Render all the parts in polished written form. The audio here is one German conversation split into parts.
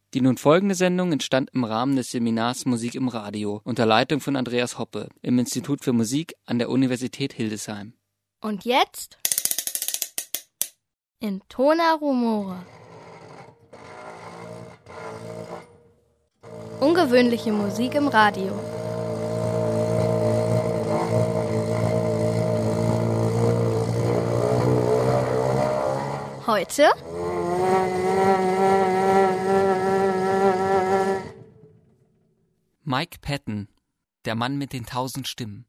Die nun folgende Sendung entstand im Rahmen des Seminars Musik im Radio unter Leitung von Andreas Hoppe im Institut für Musik an der Universität Hildesheim. Und jetzt in Tona Rumore. Ungewöhnliche Musik im Radio. Heute Mike Patton, der Mann mit den 1000 Stimmen.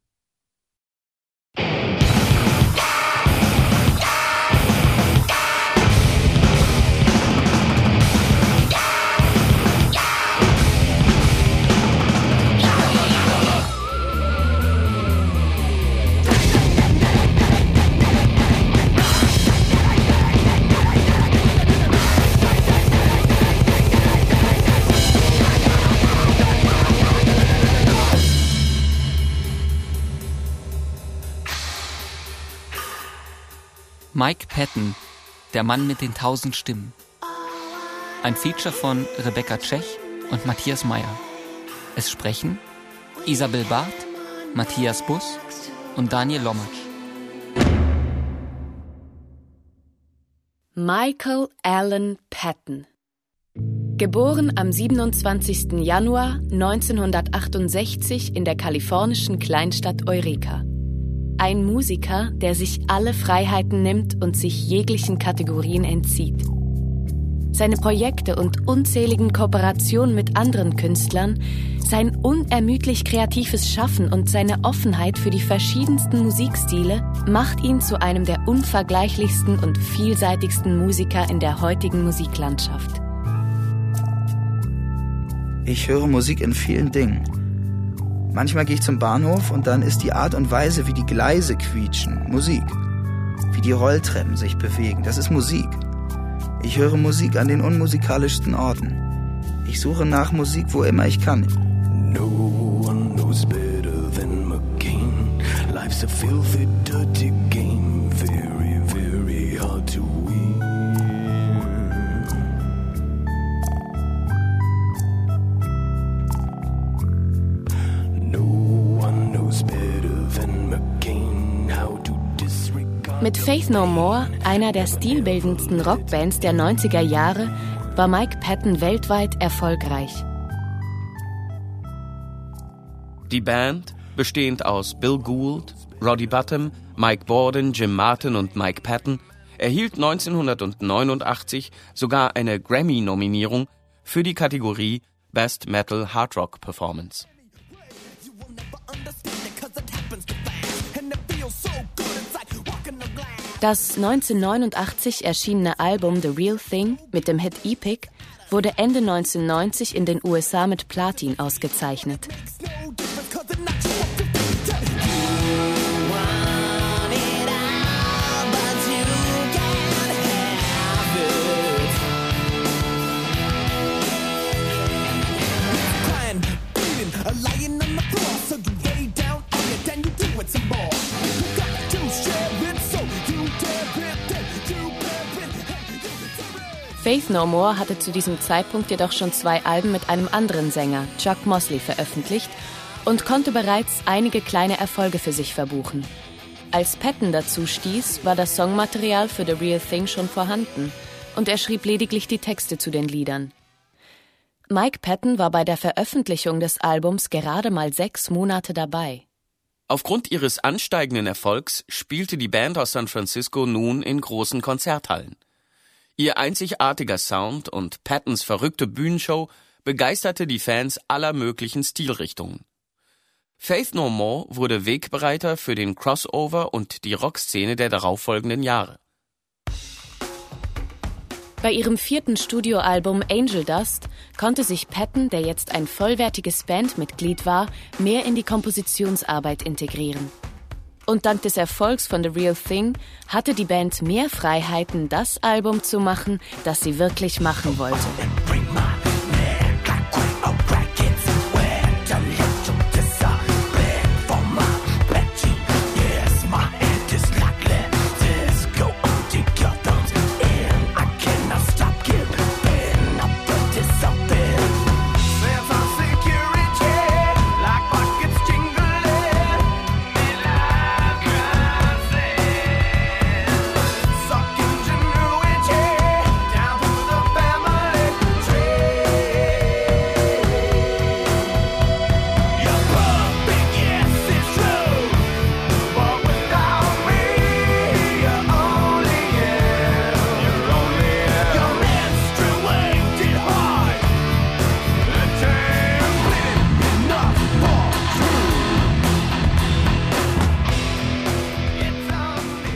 Mike Patton, der Mann mit den 1000 Stimmen. Ein Feature von Rebecca Tschech und Matthias Meyer. Es sprechen Isabel Barth, Matthias Buss und Daniel Lommatsch. Michael Allen Patton. Geboren am 27. Januar 1968 in der kalifornischen Kleinstadt Eureka. Ein Musiker, der sich alle Freiheiten nimmt und sich jeglichen Kategorien entzieht. Seine Projekte und unzähligen Kooperationen mit anderen Künstlern, sein unermüdlich kreatives Schaffen und seine Offenheit für die verschiedensten Musikstile macht ihn zu einem der unvergleichlichsten und vielseitigsten Musiker in der heutigen Musiklandschaft. Ich höre Musik in vielen Dingen. Manchmal gehe ich zum Bahnhof und dann ist die Art und Weise, wie die Gleise quietschen, Musik. Wie die Rolltreppen sich bewegen, das ist Musik. Ich höre Musik an den unmusikalischsten Orten. Ich suche nach Musik, wo immer ich kann. No one knows better than McCain. Life's a filthy, dirty game. Very, very hard to win. Mit Faith No More, einer der stilbildendsten Rockbands der 90er Jahre, war Mike Patton weltweit erfolgreich. Die Band, bestehend aus Bill Gould, Roddy Bottum, Mike Bordin, Jim Martin und Mike Patton, erhielt 1989 sogar eine Grammy-Nominierung für die Kategorie Best Metal Hard Rock Performance. Das 1989 erschienene Album The Real Thing mit dem Hit Epic wurde Ende 1990 in den USA mit Platin ausgezeichnet. Faith No More hatte zu diesem Zeitpunkt jedoch schon 2 Alben mit einem anderen Sänger, Chuck Mosley, veröffentlicht und konnte bereits einige kleine Erfolge für sich verbuchen. Als Patton dazu stieß, war das Songmaterial für The Real Thing schon vorhanden und er schrieb lediglich die Texte zu den Liedern. Mike Patton war bei der Veröffentlichung des Albums gerade mal 6 Monate dabei. Aufgrund ihres ansteigenden Erfolgs spielte die Band aus San Francisco nun in großen Konzerthallen. Ihr einzigartiger Sound und Pattons verrückte Bühnenshow begeisterte die Fans aller möglichen Stilrichtungen. Faith No More wurde Wegbereiter für den Crossover und die Rockszene der darauffolgenden Jahre. Bei ihrem 4. Studioalbum Angel Dust konnte sich Patton, der jetzt ein vollwertiges Bandmitglied war, mehr in die Kompositionsarbeit integrieren. Und dank des Erfolgs von The Real Thing hatte die Band mehr Freiheiten, das Album zu machen, das sie wirklich machen wollte.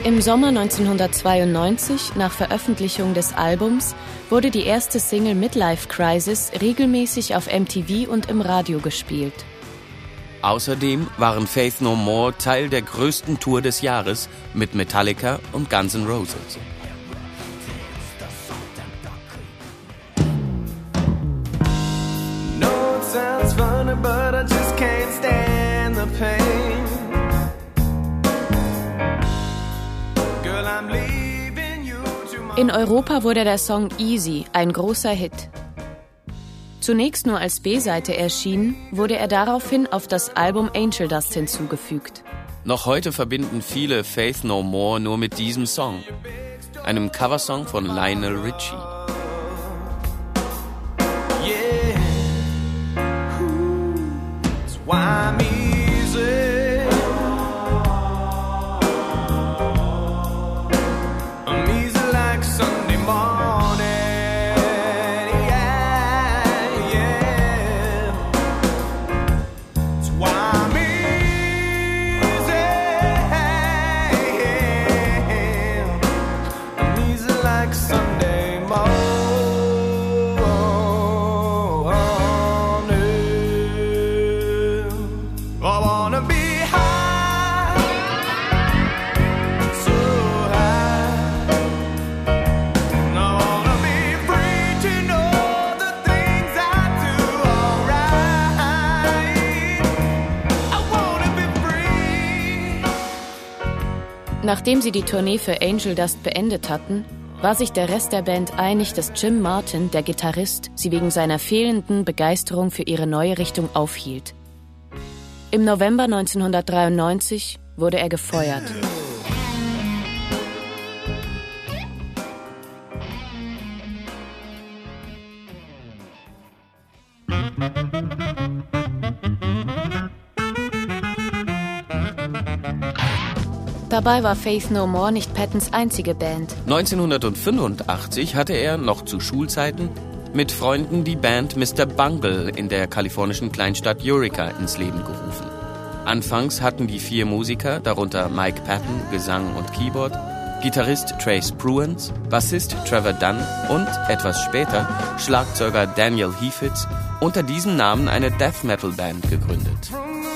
Im Sommer 1992, nach Veröffentlichung des Albums, wurde die erste Single Midlife Crisis regelmäßig auf MTV und im Radio gespielt. Außerdem waren Faith No More Teil der größten Tour des Jahres mit Metallica und Guns N' Roses. No, it sounds funny, but I just can't stand the pain. Girl, I'm leaving you tomorrow. In Europa wurde der Song Easy ein großer Hit. Zunächst nur als B-Seite erschienen, wurde er daraufhin auf das Album Angel Dust hinzugefügt. Noch heute verbinden viele Faith No More nur mit diesem Song, einem Coversong von Lionel Richie. Yeah, it's why I'm easy. I'm easy like Sunday morning. Yeah, yeah. It's why I'm easy. I'm easy like Sunday morning. I wanna be high, so high. I wanna be free to know the things I do alright. I wanna be free. Nachdem sie die Tournee für Angel Dust beendet hatten, war sich der Rest der Band einig, dass Jim Martin, der Gitarrist, sie wegen seiner fehlenden Begeisterung für ihre neue Richtung aufhielt. Im November 1993 wurde er gefeuert. Dabei war Faith No More nicht Pattons einzige Band. 1985 hatte er, noch zu Schulzeiten, mit Freunden die Band Mr. Bungle in der kalifornischen Kleinstadt Eureka ins Leben gerufen. Anfangs hatten die 4 Musiker, darunter Mike Patton, Gesang und Keyboard, Gitarrist Trace Pruens, Bassist Trevor Dunn und, etwas später, Schlagzeuger Daniel Heifetz, unter diesem Namen eine Death-Metal-Band gegründet.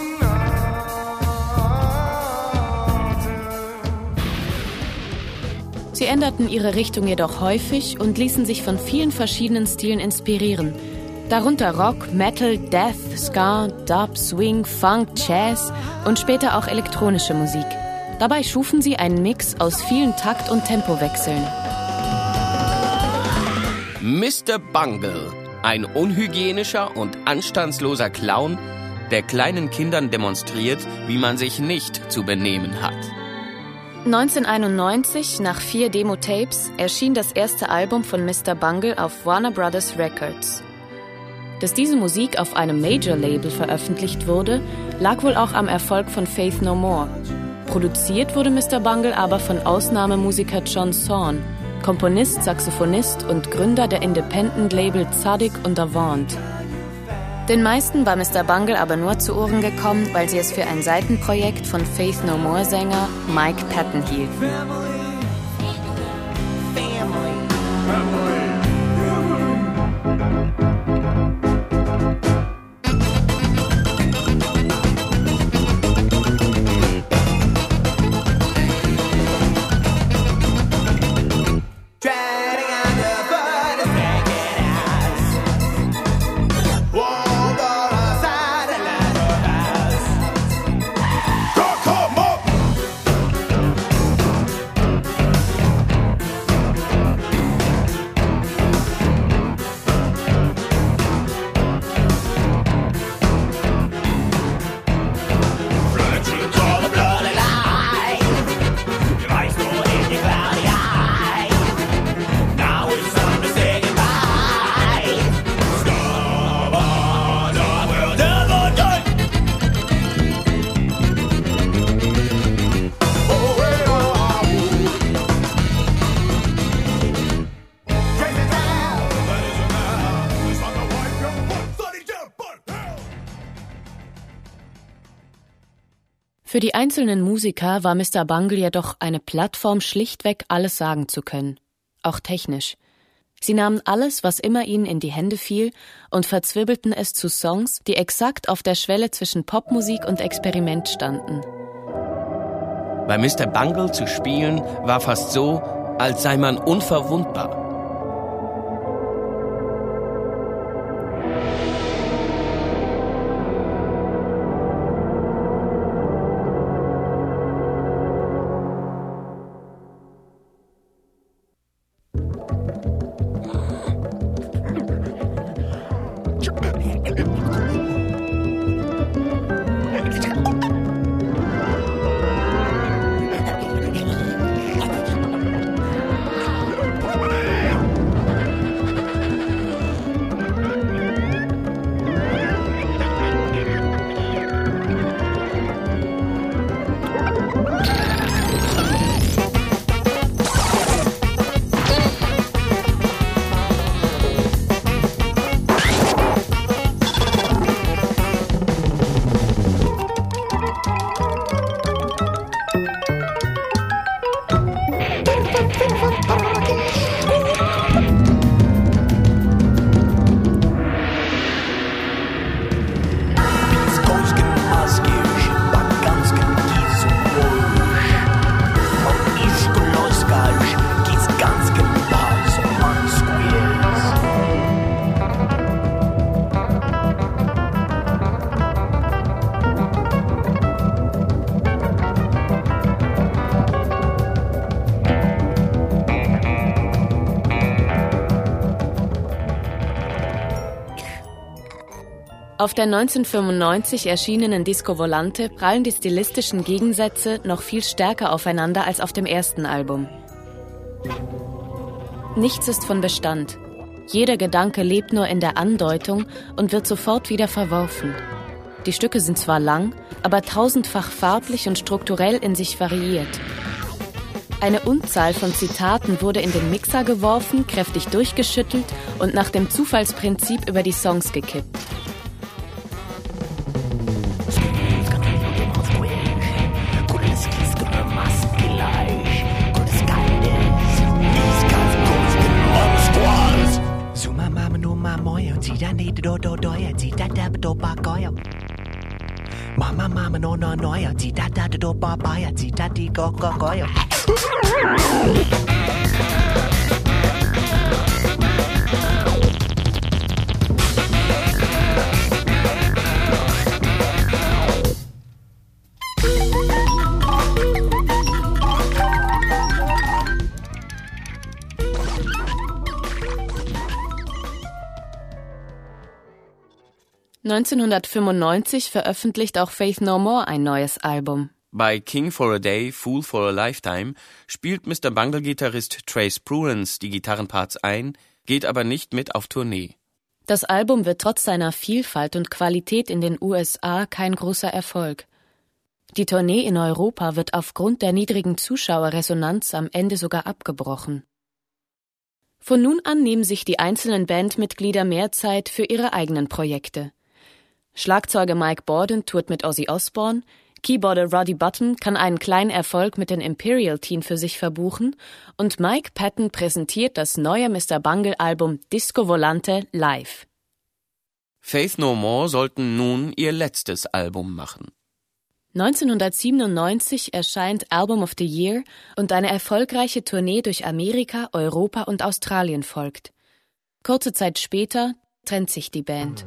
Sie änderten ihre Richtung jedoch häufig und ließen sich von vielen verschiedenen Stilen inspirieren. Darunter Rock, Metal, Death, Ska, Dub, Swing, Funk, Jazz und später auch elektronische Musik. Dabei schufen sie einen Mix aus vielen Takt- und Tempowechseln. Mr. Bungle, ein unhygienischer und anstandsloser Clown, der kleinen Kindern demonstriert, wie man sich nicht zu benehmen hat. 1991, nach 4 Demo-Tapes, erschien das erste Album von Mr. Bungle auf Warner Brothers Records. Dass diese Musik auf einem Major-Label veröffentlicht wurde, lag wohl auch am Erfolg von Faith No More. Produziert wurde Mr. Bungle aber von Ausnahmemusiker John Zorn, Komponist, Saxophonist und Gründer der Independent-Label Tzadik und Avant. Den meisten war Mr. Bungle aber nur zu Ohren gekommen, weil sie es für ein Seitenprojekt von Faith No More-Sänger Mike Patton hielten. Für die einzelnen Musiker war Mr. Bungle jedoch eine Plattform, schlichtweg alles sagen zu können, auch technisch. Sie nahmen alles, was immer ihnen in die Hände fiel, und verzwirbelten es zu Songs, die exakt auf der Schwelle zwischen Popmusik und Experiment standen. Bei Mr. Bungle zu spielen war fast so, als sei man unverwundbar. Auf der 1995 erschienenen Disco Volante prallen die stilistischen Gegensätze noch viel stärker aufeinander als auf dem ersten Album. Nichts ist von Bestand. Jeder Gedanke lebt nur in der Andeutung und wird sofort wieder verworfen. Die Stücke sind zwar lang, aber tausendfach farblich und strukturell in sich variiert. Eine Unzahl von Zitaten wurde in den Mixer geworfen, kräftig durchgeschüttelt und nach dem Zufallsprinzip über die Songs gekippt. Mama no noia, tita do papaya, tita di gogoyo. 1995 veröffentlicht auch Faith No More ein neues Album. Bei King for a Day, Fool for a Lifetime spielt Mr. Bungle-Gitarrist Trace Prurence die Gitarrenparts ein, geht aber nicht mit auf Tournee. Das Album wird trotz seiner Vielfalt und Qualität in den USA kein großer Erfolg. Die Tournee in Europa wird aufgrund der niedrigen Zuschauerresonanz am Ende sogar abgebrochen. Von nun an nehmen sich die einzelnen Bandmitglieder mehr Zeit für ihre eigenen Projekte. Schlagzeuger Mike Bordin tourt mit Ozzy Osbourne, Keyboarder Roddy Button kann einen kleinen Erfolg mit den Imperial Teen für sich verbuchen und Mike Patton präsentiert das neue Mr. Bungle-Album Disco Volante live. Faith No More sollten nun ihr letztes Album machen. 1997 erscheint Album of the Year und eine erfolgreiche Tournee durch Amerika, Europa und Australien folgt. Kurze Zeit später trennt sich die Band.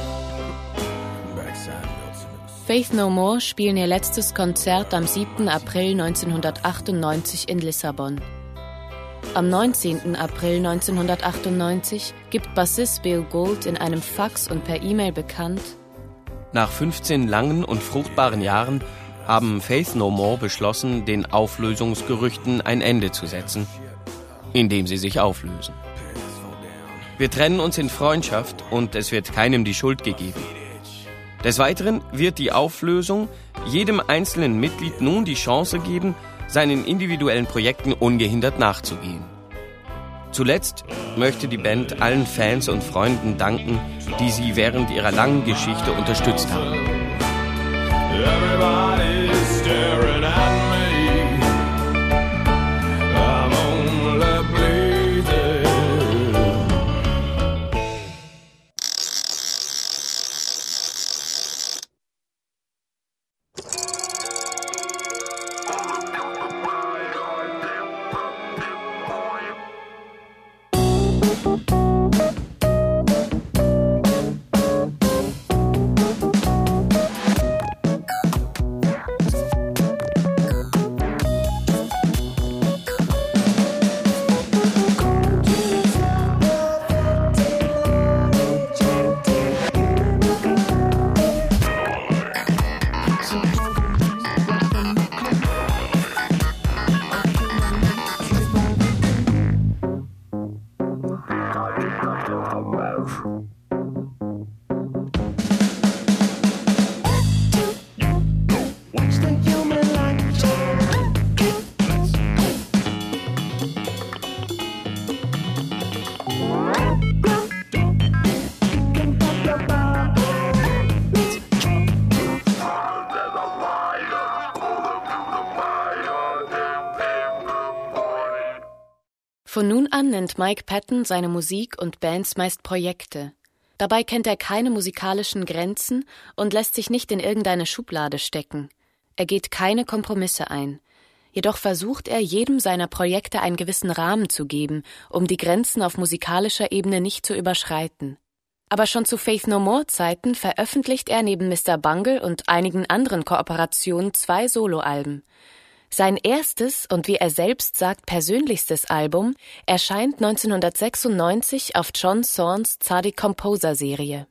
Faith No More spielen ihr letztes Konzert am 7. April 1998 in Lissabon. Am 19. April 1998 gibt Bassist Bill Gould in einem Fax und per E-Mail bekannt: Nach 15 langen und fruchtbaren Jahren haben Faith No More beschlossen, den Auflösungsgerüchten ein Ende zu setzen, indem sie sich auflösen. Wir trennen uns in Freundschaft und es wird keinem die Schuld gegeben. Des Weiteren wird die Auflösung jedem einzelnen Mitglied nun die Chance geben, seinen individuellen Projekten ungehindert nachzugehen. Zuletzt möchte die Band allen Fans und Freunden danken, die sie während ihrer langen Geschichte unterstützt haben. staring at me. I'm only bleeding. Von nun an nennt Mike Patton seine Musik und Bands meist Projekte. Dabei kennt er keine musikalischen Grenzen und lässt sich nicht in irgendeine Schublade stecken. Er geht keine Kompromisse ein. Jedoch versucht er, jedem seiner Projekte einen gewissen Rahmen zu geben, um die Grenzen auf musikalischer Ebene nicht zu überschreiten. Aber schon zu Faith No More Zeiten veröffentlicht er neben Mr. Bungle und einigen anderen Kooperationen 2 Soloalben. Sein erstes und wie er selbst sagt persönlichstes Album erscheint 1996 auf John Zorns Tzadik Composer Serie.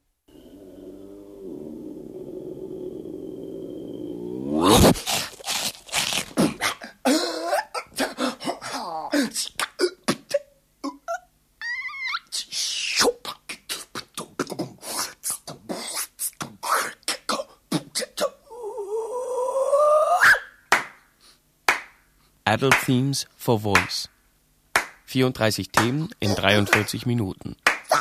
Adult Themes for Voice. 34 Themen in 43 Minuten.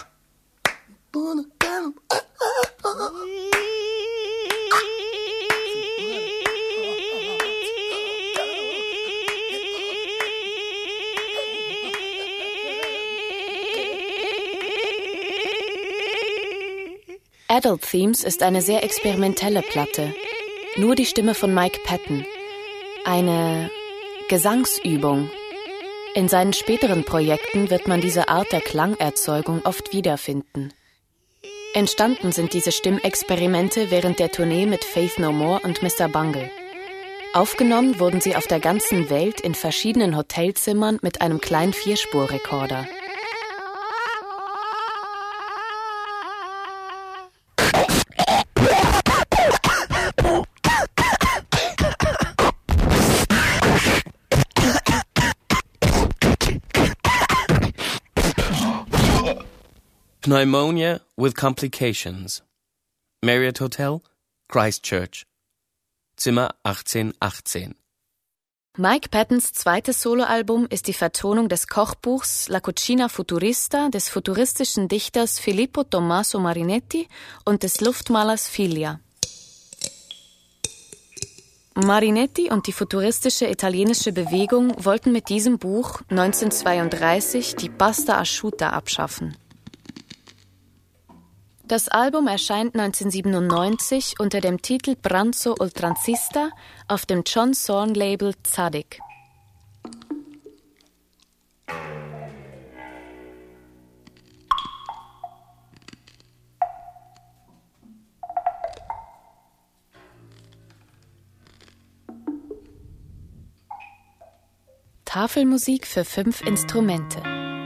Adult Themes ist eine sehr experimentelle Platte. Nur die Stimme von Mike Patton. Eine Gesangsübung. In seinen späteren Projekten wird man diese Art der Klangerzeugung oft wiederfinden. Entstanden sind diese Stimmexperimente während der Tournee mit Faith No More und Mr. Bungle. Aufgenommen wurden sie auf der ganzen Welt in verschiedenen Hotelzimmern mit einem kleinen 4-Spur-Rekorder. Pneumonia with Complications. Marriott Hotel, Christchurch. Zimmer 1818. Mike Pattons zweites Soloalbum ist die Vertonung des Kochbuchs La Cucina Futurista des futuristischen Dichters Filippo Tommaso Marinetti und des Luftmalers Figlia. Marinetti und die futuristische italienische Bewegung wollten mit diesem Buch 1932 die Pasta Asciutta abschaffen. Das Album erscheint 1997 unter dem Titel Pranzo Oltranzista auf dem John Zorn Label Tzadik. Tafelmusik für 5 Instrumente.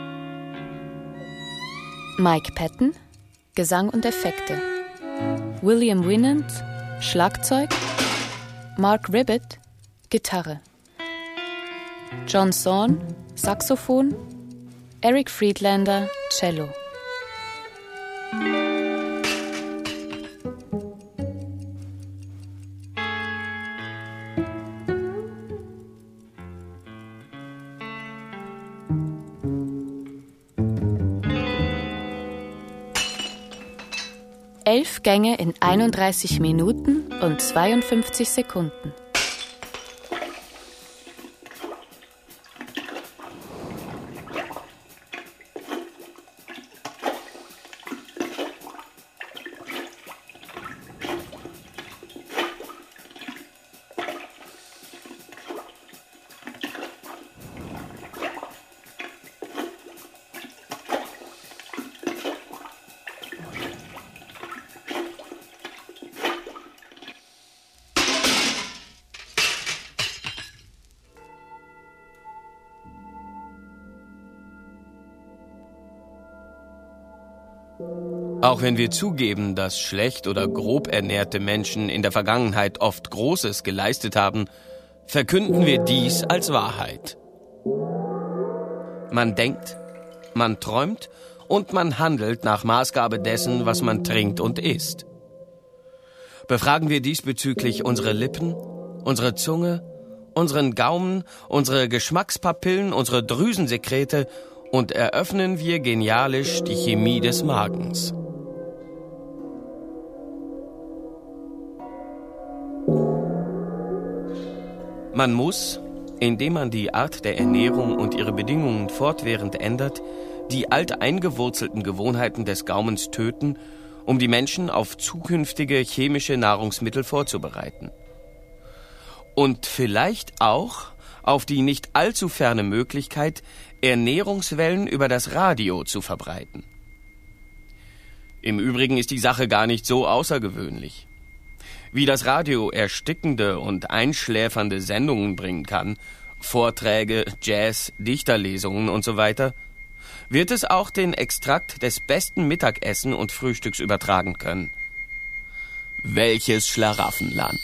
Mike Patton, Gesang und Effekte. William Winant, Schlagzeug. Mark Ribbett, Gitarre. John Zorn, Saxophon. Eric Friedlander, Cello. Elf Gänge in 31 Minuten und 52 Sekunden. Auch wenn wir zugeben, dass schlecht oder grob ernährte Menschen in der Vergangenheit oft Großes geleistet haben, verkünden wir dies als Wahrheit. Man denkt, man träumt und man handelt nach Maßgabe dessen, was man trinkt und isst. Befragen wir diesbezüglich unsere Lippen, unsere Zunge, unseren Gaumen, unsere Geschmackspapillen, unsere Drüsensekrete und eröffnen wir genialisch die Chemie des Magens. Man muss, indem man die Art der Ernährung und ihre Bedingungen fortwährend ändert, die alteingewurzelten Gewohnheiten des Gaumens töten, um die Menschen auf zukünftige chemische Nahrungsmittel vorzubereiten. Und vielleicht auch auf die nicht allzu ferne Möglichkeit, Ernährungswellen über das Radio zu verbreiten. Im Übrigen ist die Sache gar nicht so außergewöhnlich. Wie das Radio erstickende und einschläfernde Sendungen bringen kann, Vorträge, Jazz, Dichterlesungen und so weiter, wird es auch den Extrakt des besten Mittagessen und Frühstücks übertragen können. Welches Schlaraffenland!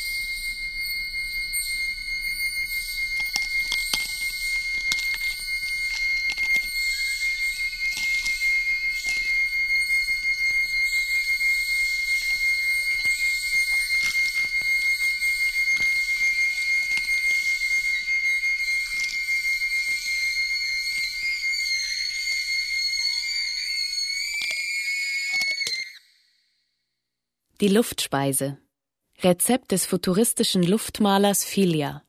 Die Luftspeise. Rezept des futuristischen Luftmalers Filia.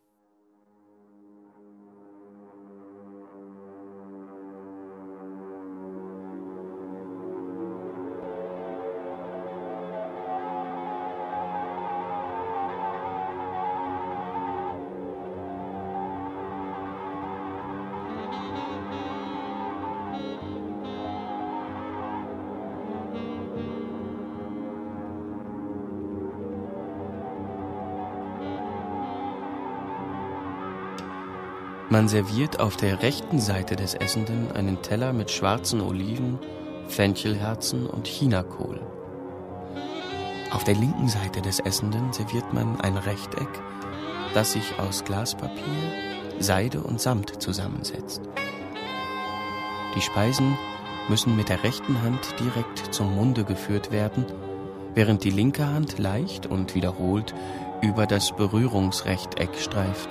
Man serviert auf der rechten Seite des Essenden einen Teller mit schwarzen Oliven, Fenchelherzen und Chinakohl. Auf der linken Seite des Essenden serviert man ein Rechteck, das sich aus Glaspapier, Seide und Samt zusammensetzt. Die Speisen müssen mit der rechten Hand direkt zum Munde geführt werden, während die linke Hand leicht und wiederholt über das Berührungsrechteck streift.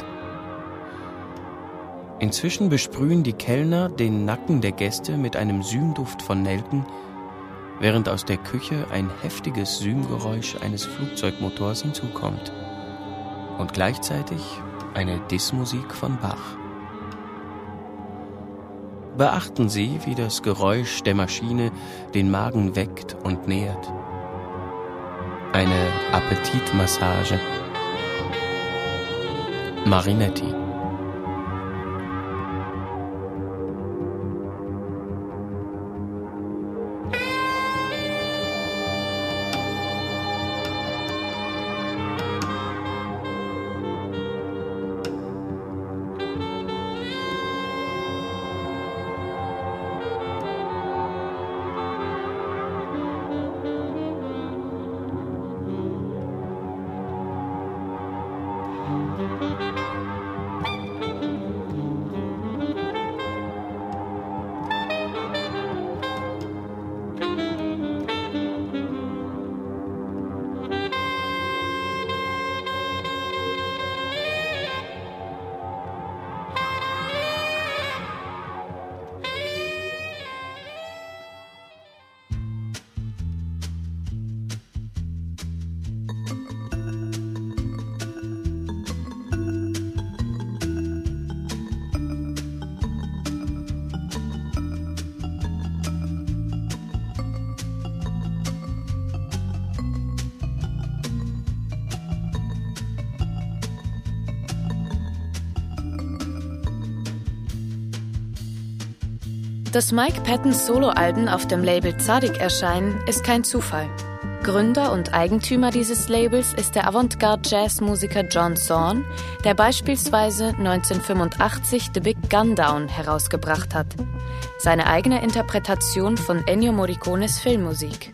Inzwischen besprühen die Kellner den Nacken der Gäste mit einem Sühnduft von Nelken, während aus der Küche ein heftiges Sühngeräusch eines Flugzeugmotors hinzukommt und gleichzeitig eine Dissmusik von Bach. Beachten Sie, wie das Geräusch der Maschine den Magen weckt und nährt. Eine Appetitmassage. Marinetti. Dass Mike Pattons Soloalben auf dem Label Tzadik erscheinen, ist kein Zufall. Gründer und Eigentümer dieses Labels ist der Avantgarde-Jazz-Musiker John Zorn, der beispielsweise 1985 The Big Gun Down herausgebracht hat. Seine eigene Interpretation von Ennio Morricones Filmmusik.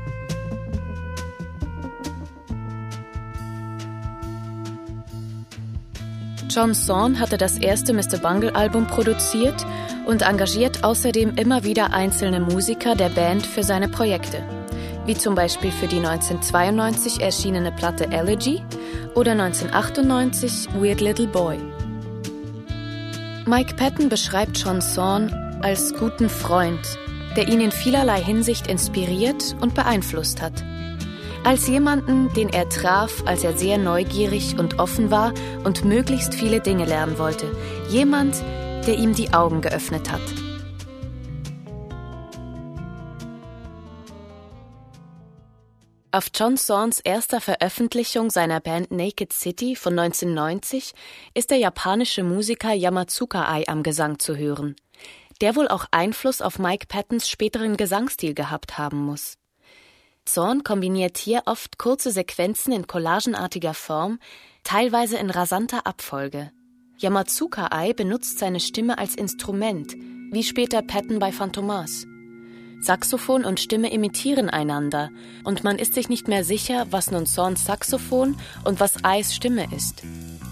John Zorn hatte das erste Mr. Bungle-Album produziert und engagiert außerdem immer wieder einzelne Musiker der Band für seine Projekte, wie zum Beispiel für die 1992 erschienene Platte Elegy oder 1998 Weird Little Boy. Mike Patton beschreibt John Zorn als guten Freund, der ihn in vielerlei Hinsicht inspiriert und beeinflusst hat. Als jemanden, den er traf, als er sehr neugierig und offen war und möglichst viele Dinge lernen wollte. Jemand, der ihm die Augen geöffnet hat. Auf John Zorns erster Veröffentlichung seiner Band Naked City von 1990 ist der japanische Musiker Yamazuka Ai am Gesang zu hören, der wohl auch Einfluss auf Mike Pattons späteren Gesangsstil gehabt haben muss. Zorn kombiniert hier oft kurze Sequenzen in collagenartiger Form, teilweise in rasanter Abfolge. Yamazuka Ai benutzt seine Stimme als Instrument, wie später Patton bei Fantomas. Saxophon und Stimme imitieren einander und man ist sich nicht mehr sicher, was nun Zorns Saxophon und was Ais Stimme ist.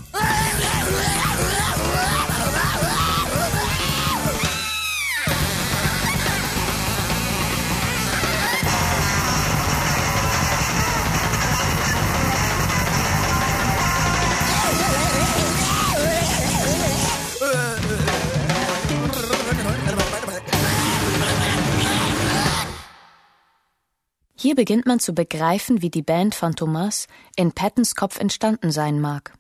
Hier beginnt man zu begreifen, wie die Band Fantomas in Pattons Kopf entstanden sein mag.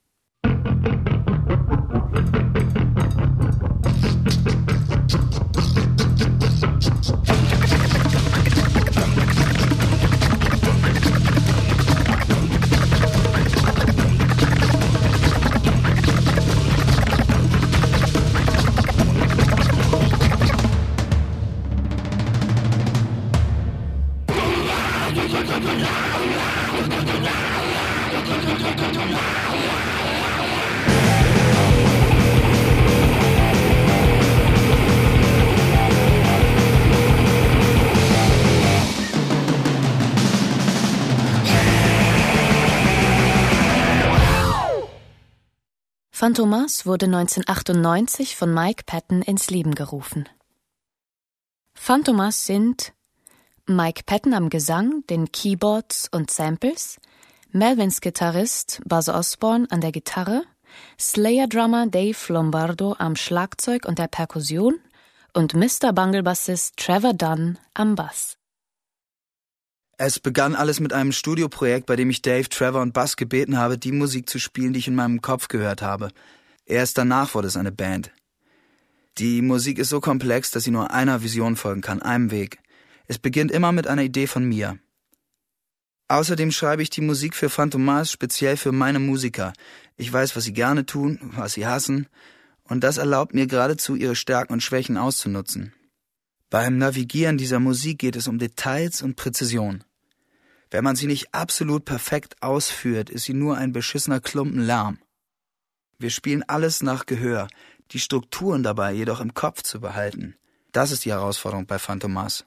Fantomas wurde 1998 von Mike Patton ins Leben gerufen. Fantomas sind Mike Patton am Gesang, den Keyboards und Samples, Melvins Gitarrist Buzz Osborne an der Gitarre, Slayer-Drummer Dave Lombardo am Schlagzeug und der Perkussion und Mr. Bungle-Bassist Trevor Dunn am Bass. Es begann alles mit einem Studioprojekt, bei dem ich Dave, Trevor und Buzz gebeten habe, die Musik zu spielen, die ich in meinem Kopf gehört habe. Erst danach wurde es eine Band. Die Musik ist so komplex, dass sie nur einer Vision folgen kann, einem Weg. Es beginnt immer mit einer Idee von mir. Außerdem schreibe ich die Musik für Fantomas speziell für meine Musiker. Ich weiß, was sie gerne tun, was sie hassen, und das erlaubt mir geradezu, ihre Stärken und Schwächen auszunutzen. Beim Navigieren dieser Musik geht es um Details und Präzision. Wenn man sie nicht absolut perfekt ausführt, ist sie nur ein beschissener Klumpen Lärm. Wir spielen alles nach Gehör, die Strukturen dabei jedoch im Kopf zu behalten. Das ist die Herausforderung bei Fantomas.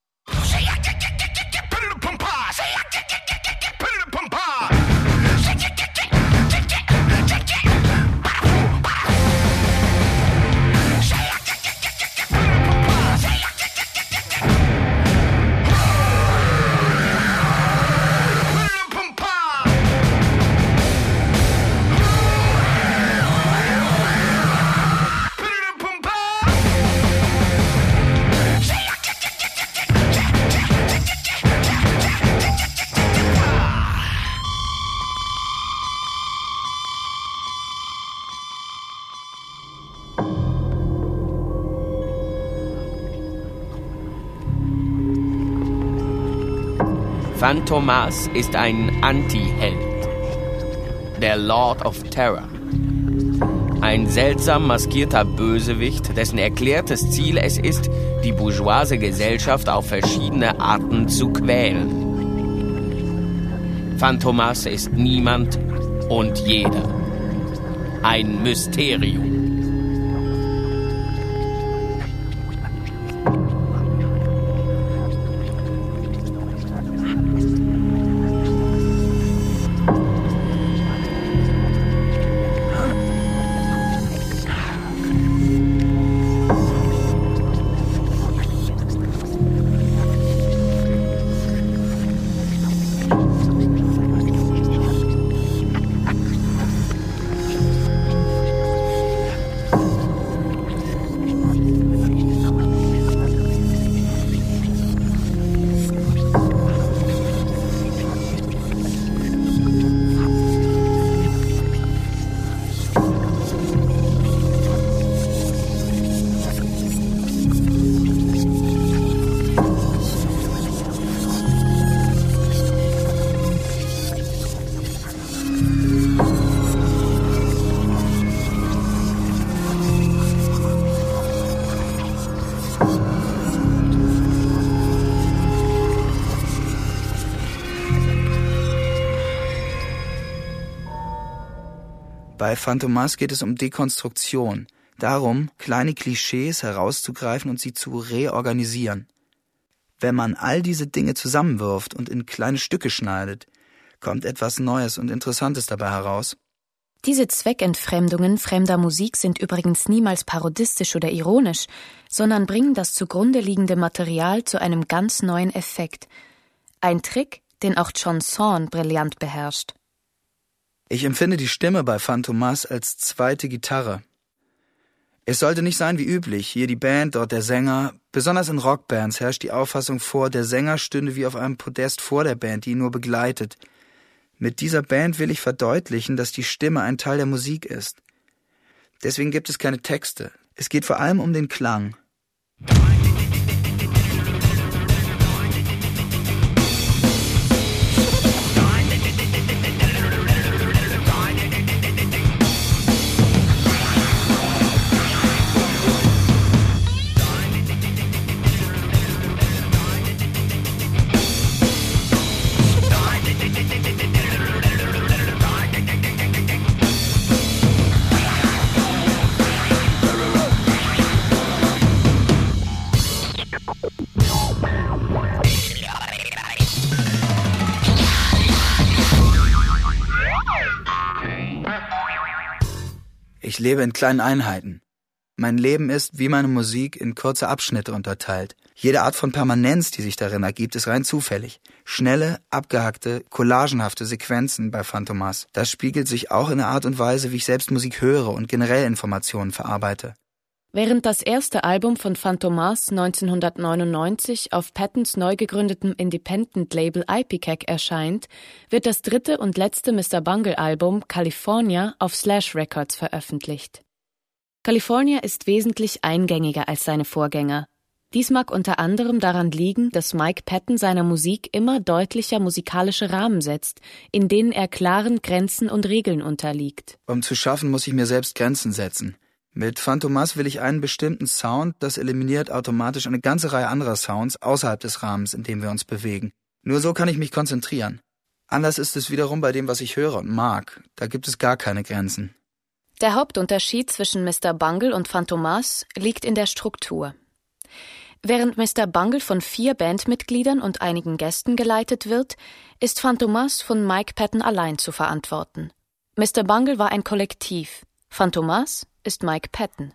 Fantomas ist ein Anti-Held, der Lord of Terror. Ein seltsam maskierter Bösewicht, dessen erklärtes Ziel es ist, die bourgeoise Gesellschaft auf verschiedene Arten zu quälen. Fantomas ist niemand und jeder. Ein Mysterium. Bei Fantomas geht es um Dekonstruktion, darum, kleine Klischees herauszugreifen und sie zu reorganisieren. Wenn man all diese Dinge zusammenwirft und in kleine Stücke schneidet, kommt etwas Neues und Interessantes dabei heraus. Diese Zweckentfremdungen fremder Musik sind übrigens niemals parodistisch oder ironisch, sondern bringen das zugrunde liegende Material zu einem ganz neuen Effekt. Ein Trick, den auch John Zorn brillant beherrscht. Ich empfinde die Stimme bei Fantomas als zweite Gitarre. Es sollte nicht sein wie üblich, hier die Band, dort der Sänger. Besonders in Rockbands herrscht die Auffassung vor, der Sänger stünde wie auf einem Podest vor der Band, die ihn nur begleitet. Mit dieser Band will ich verdeutlichen, dass die Stimme ein Teil der Musik ist. Deswegen gibt es keine Texte. Es geht vor allem um den Klang. Ich lebe in kleinen Einheiten. Mein Leben ist, wie meine Musik, in kurze Abschnitte unterteilt. Jede Art von Permanenz, die sich darin ergibt, ist rein zufällig. Schnelle, abgehackte, collagenhafte Sequenzen bei Fantomas. Das spiegelt sich auch in der Art und Weise, wie ich selbst Musik höre und generell Informationen verarbeite. Während das erste Album von Fantomas 1999 auf Pattons neu gegründetem Independent-Label Ipecac erscheint, wird das dritte und letzte Mr. Bungle-Album California auf Slash Records veröffentlicht. California ist wesentlich eingängiger als seine Vorgänger. Dies mag unter anderem daran liegen, dass Mike Patton seiner Musik immer deutlicher musikalische Rahmen setzt, in denen er klaren Grenzen und Regeln unterliegt. Um zu schaffen, muss ich mir selbst Grenzen setzen. Mit Fantomas will ich einen bestimmten Sound, das eliminiert automatisch eine ganze Reihe anderer Sounds außerhalb des Rahmens, in dem wir uns bewegen. Nur so kann ich mich konzentrieren. Anders ist es wiederum bei dem, was ich höre und mag. Da gibt es gar keine Grenzen. Der Hauptunterschied zwischen Mr. Bungle und Fantomas liegt in der Struktur. Während Mr. Bungle von 4 Bandmitgliedern und einigen Gästen geleitet wird, ist Fantomas von Mike Patton allein zu verantworten. Mr. Bungle war ein Kollektiv. Fantomas ist Mike Patton.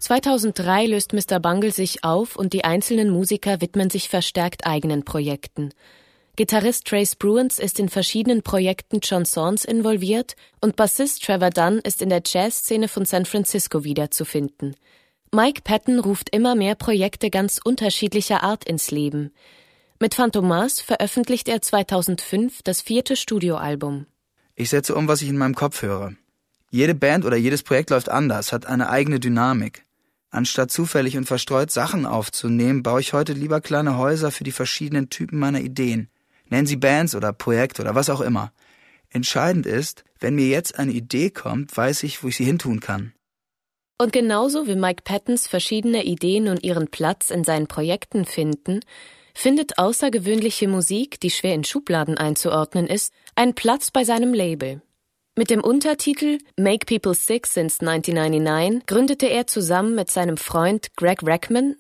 2003 löst Mr. Bungle sich auf und die einzelnen Musiker widmen sich verstärkt eigenen Projekten. Gitarrist Trace Bruins ist in verschiedenen Projekten John Zorns involviert und Bassist Trevor Dunn ist in der Jazzszene von San Francisco wiederzufinden. Mike Patton ruft immer mehr Projekte ganz unterschiedlicher Art ins Leben. Mit Fantomas veröffentlicht er 2005 das 4. Studioalbum. Ich setze um, was ich in meinem Kopf höre. Jede Band oder jedes Projekt läuft anders, hat eine eigene Dynamik. Anstatt zufällig und verstreut Sachen aufzunehmen, baue ich heute lieber kleine Häuser für die verschiedenen Typen meiner Ideen. Nennen sie Bands oder Projekte oder was auch immer. Entscheidend ist, wenn mir jetzt eine Idee kommt, weiß ich, wo ich sie hintun kann. Und genauso wie Mike Pattons verschiedene Ideen und ihren Platz in seinen Projekten finden, findet außergewöhnliche Musik, die schwer in Schubladen einzuordnen ist, einen Platz bei seinem Label. Mit dem Untertitel Make People Sick Since 1999 gründete er zusammen mit seinem Freund Greg Rackman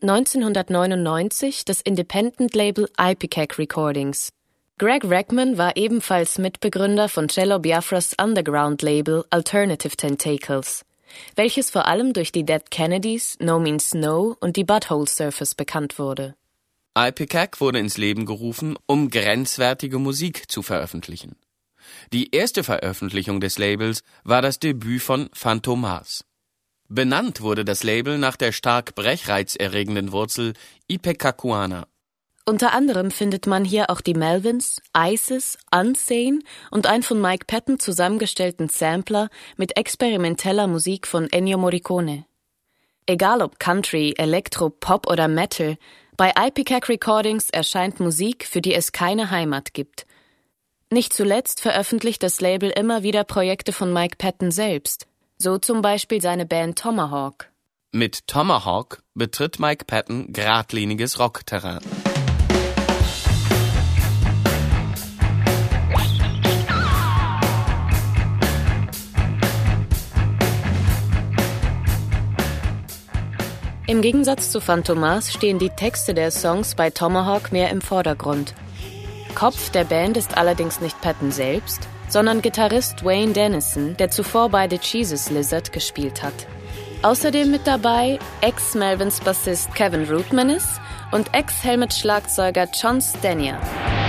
1999 das Independent-Label Ipecac Recordings. Greg Rackman war ebenfalls Mitbegründer von Cello Biafras Underground-Label Alternative Tentacles, welches vor allem durch die Dead Kennedys, No Means No und die Butthole Surfers bekannt wurde. Ipecac wurde ins Leben gerufen, um grenzwertige Musik zu veröffentlichen. Die erste Veröffentlichung des Labels war das Debüt von Fantomas. Benannt wurde das Label nach der stark brechreizerregenden Wurzel Ipecacuana. Unter anderem findet man hier auch die Melvins, Isis, Unsane und einen von Mike Patton zusammengestellten Sampler mit experimenteller Musik von Ennio Morricone. Egal ob Country, Elektro, Pop oder Metal, bei Ipecac Recordings erscheint Musik, für die es keine Heimat gibt. Nicht zuletzt veröffentlicht das Label immer wieder Projekte von Mike Patton selbst, so zum Beispiel seine Band Tomahawk. Mit Tomahawk betritt Mike Patton geradliniges Rockterrain. Im Gegensatz zu Fantomas stehen die Texte der Songs bei Tomahawk mehr im Vordergrund. Kopf der Band ist allerdings nicht Patton selbst, sondern Gitarrist Wayne Dennison, der zuvor bei The Jesus Lizard gespielt hat. Außerdem mit dabei Ex-Melvins Bassist Kevin Rootmanis und Ex-Helmet-Schlagzeuger John Stanier.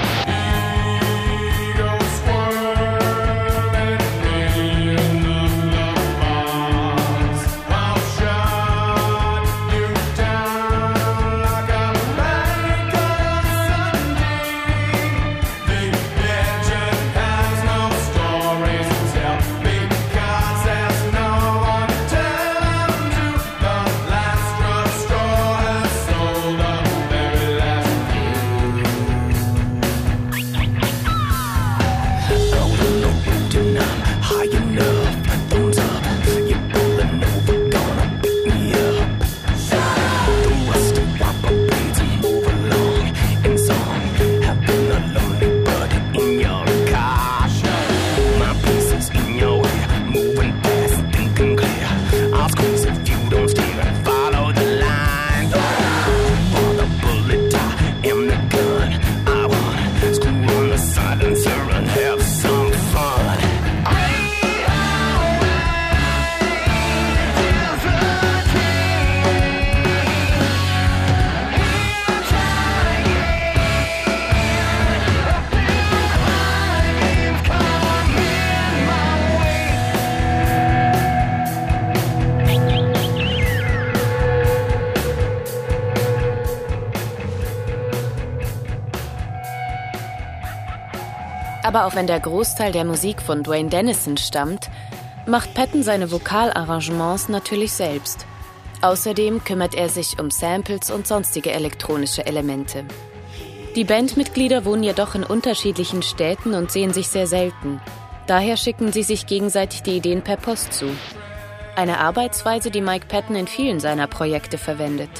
Aber auch wenn der Großteil der Musik von Wayne Dennison stammt, macht Patton seine Vokalarrangements natürlich selbst. Außerdem kümmert er sich um Samples und sonstige elektronische Elemente. Die Bandmitglieder wohnen jedoch in unterschiedlichen Städten und sehen sich sehr selten. Daher schicken sie sich gegenseitig die Ideen per Post zu. Eine Arbeitsweise, die Mike Patton in vielen seiner Projekte verwendet.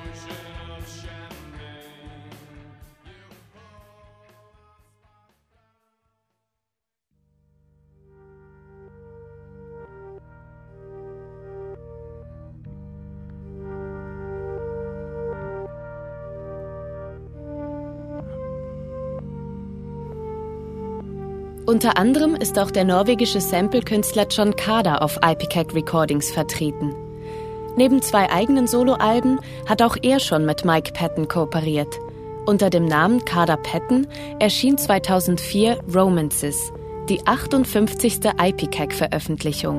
Unter anderem ist auch der norwegische Sample-Künstler John Kaada auf Ipecac Recordings vertreten. Neben 2 eigenen Soloalben hat auch er schon mit Mike Patton kooperiert. Unter dem Namen Kader Patton erschien 2004 Romances, die 58. IPCAC-Veröffentlichung.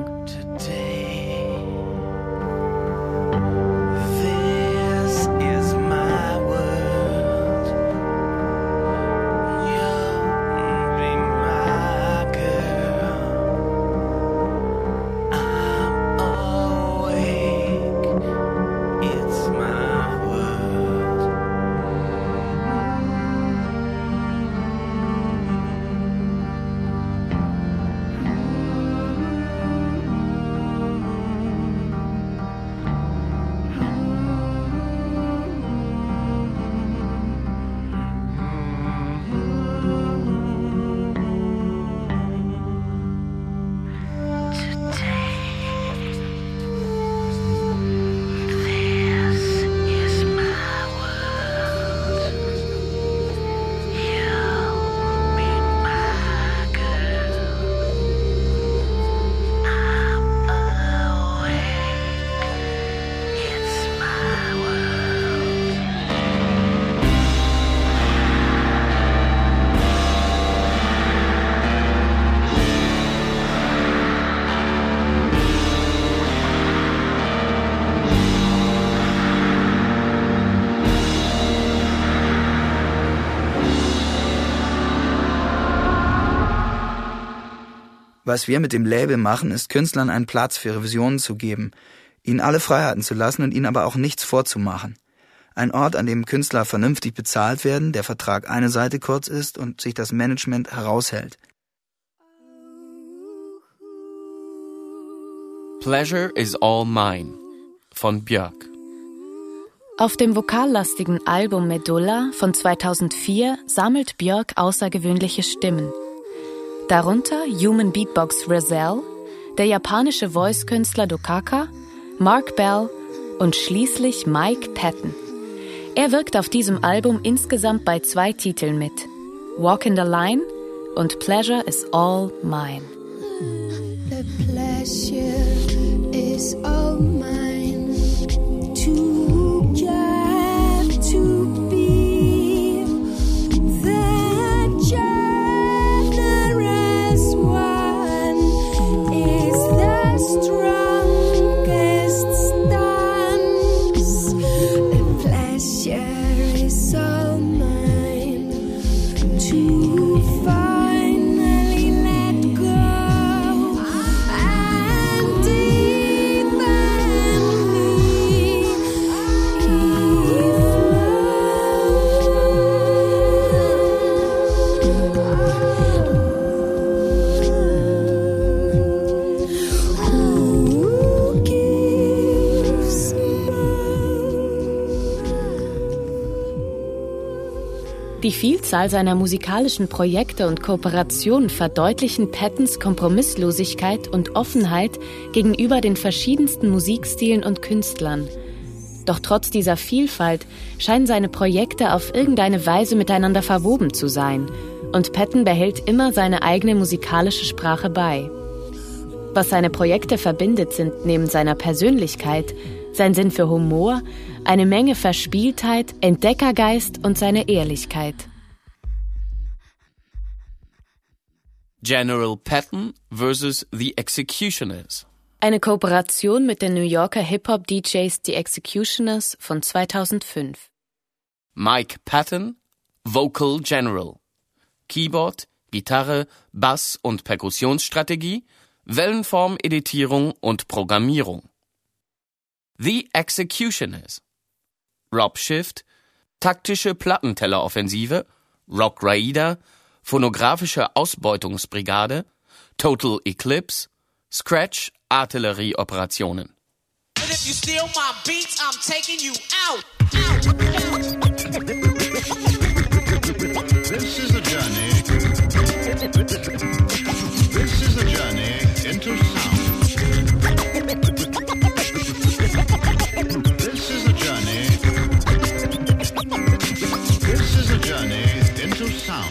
Was wir mit dem Label machen, ist Künstlern einen Platz für ihre Visionen zu geben, ihnen alle Freiheiten zu lassen und ihnen aber auch nichts vorzumachen. Ein Ort, an dem Künstler vernünftig bezahlt werden, der Vertrag eine Seite kurz ist und sich das Management heraushält. Pleasure is All Mine von Björk. Auf dem vokallastigen Album Medulla von 2004 sammelt Björk außergewöhnliche Stimmen. Darunter Human Beatbox Razelle, der japanische Voice-Künstler Dokaka, Mark Bell und schließlich Mike Patton. Er wirkt auf diesem Album insgesamt bei 2 Titeln mit: Walk in the Line und Pleasure is All Mine. The pleasure is all mine to get to be the generous one is the strongest stance. The pleasure is all mine to finally let go. Die Vielzahl seiner musikalischen Projekte und Kooperationen verdeutlichen Pattons Kompromisslosigkeit und Offenheit gegenüber den verschiedensten Musikstilen und Künstlern. Doch trotz dieser Vielfalt scheinen seine Projekte auf irgendeine Weise miteinander verwoben zu sein, und Patton behält immer seine eigene musikalische Sprache bei. Was seine Projekte verbindet, sind neben seiner Persönlichkeit sein Sinn für Humor, eine Menge Verspieltheit, Entdeckergeist und seine Ehrlichkeit. General Patton vs. The Executioners. Eine Kooperation mit den New Yorker Hip-Hop-DJs The Executioners von 2005. Mike Patton, Vocal General. Keyboard, Gitarre, Bass und Perkussionsstrategie, Wellenform-Editierung und Programmierung. The Executioners. Rob Shift, taktische Plattentelleroffensive, Rock Raida, phonographische Ausbeutungsbrigade, Total Eclipse, Scratch, Artillerieoperationen. And if you steal my beats, I'm taking you out. This is a journey. This is a journey into sound. This is a journey. This is a journey into sound.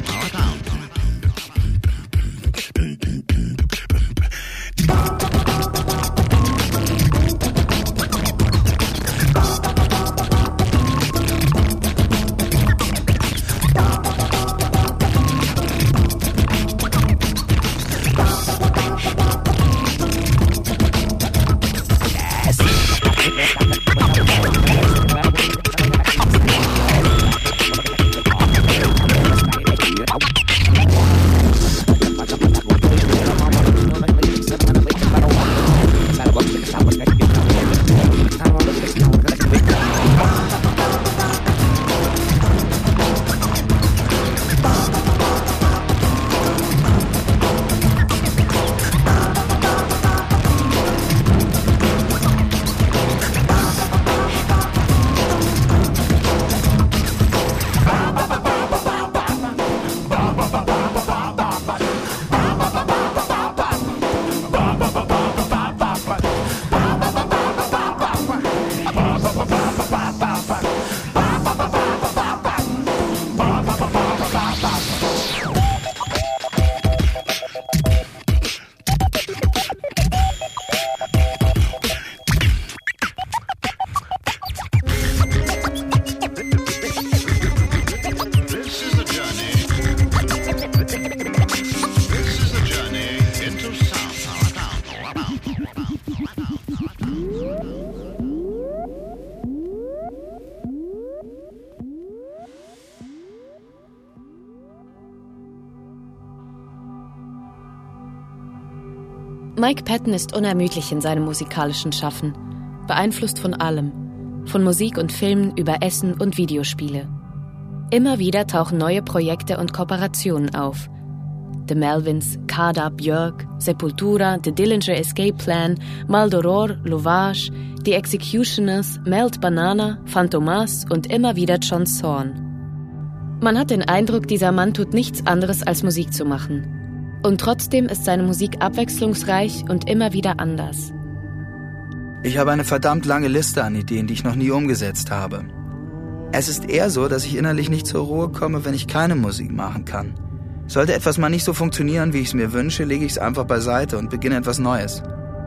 Mike Patton ist unermüdlich in seinem musikalischen Schaffen, beeinflusst von allem, von Musik und Filmen über Essen und Videospiele. Immer wieder tauchen neue Projekte und Kooperationen auf. The Melvins, Kada, Björk, Sepultura, The Dillinger Escape Plan, Maldoror, Lovage, The Executioners, Melt Banana, Fantomas und immer wieder John Zorn. Man hat den Eindruck, dieser Mann tut nichts anderes als Musik zu machen. Und trotzdem ist seine Musik abwechslungsreich und immer wieder anders. Ich habe eine verdammt lange Liste an Ideen, die ich noch nie umgesetzt habe. Es ist eher so, dass ich innerlich nicht zur Ruhe komme, wenn ich keine Musik machen kann. Sollte etwas mal nicht so funktionieren, wie ich es mir wünsche, lege ich es einfach beiseite und beginne etwas Neues.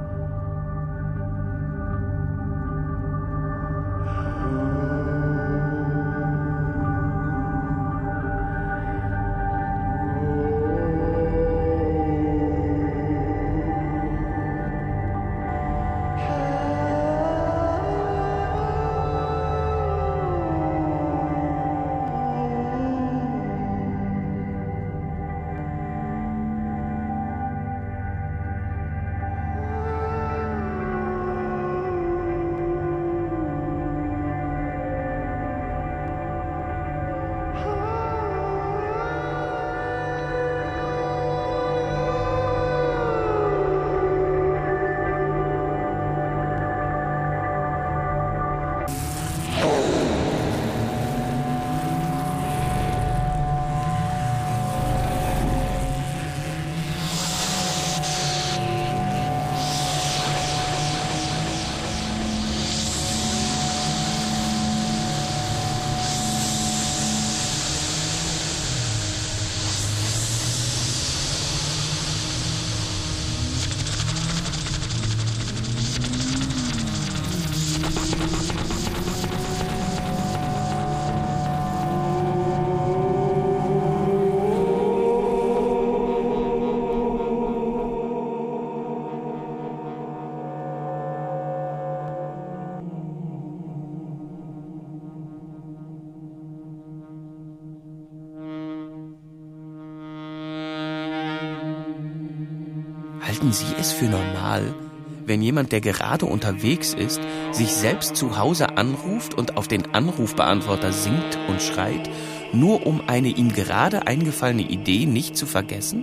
Halten Sie es für normal, wenn jemand, der gerade unterwegs ist, sich selbst zu Hause anruft und auf den Anrufbeantworter singt und schreit, nur um eine ihm gerade eingefallene Idee nicht zu vergessen?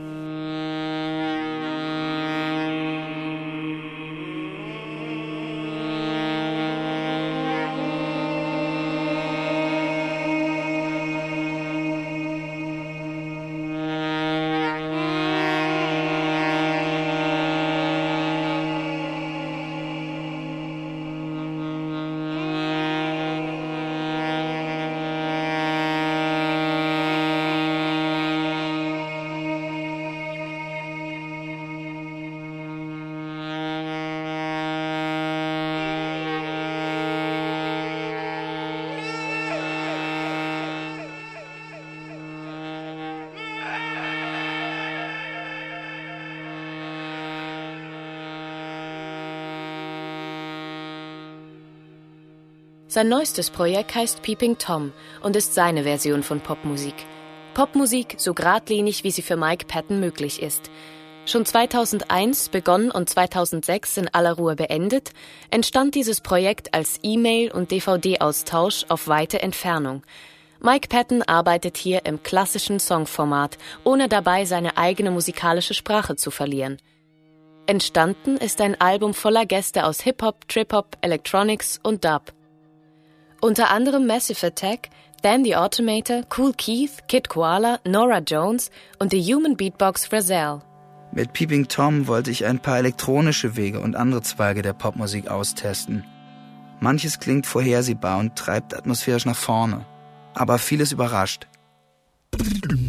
Sein neuestes Projekt heißt Peeping Tom und ist seine Version von Popmusik. Popmusik so geradlinig, wie sie für Mike Patton möglich ist. Schon 2001 begonnen und 2006 in aller Ruhe beendet, entstand dieses Projekt als E-Mail- und DVD-Austausch auf weite Entfernung. Mike Patton arbeitet hier im klassischen Songformat, ohne dabei seine eigene musikalische Sprache zu verlieren. Entstanden ist ein Album voller Gäste aus Hip-Hop, Trip-Hop, Electronics und Dub. Unter anderem Massive Attack, Dan the Automator, Kool Keith, Kid Koala, Norah Jones und The Human Beatbox Razel. Mit Peeping Tom wollte ich ein paar elektronische Wege und andere Zweige der Popmusik austesten. Manches klingt vorhersehbar und treibt atmosphärisch nach vorne, aber vieles überrascht.